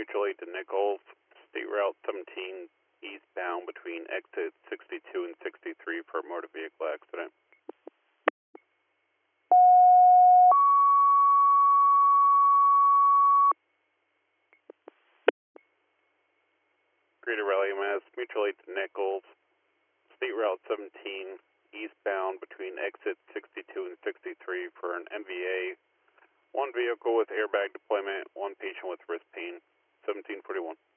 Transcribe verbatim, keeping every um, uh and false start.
Mutual Aid to Nichols, State Route seventeen eastbound between exit sixty-two and sixty-three for a motor vehicle accident. Greater Raleigh, Mass. Mutual Aid to Nichols, State Route seventeen eastbound between exit sixty-two and sixty-three for an M V A. One vehicle with airbag deployment, one patient with wrist pain, seventeen forty-one.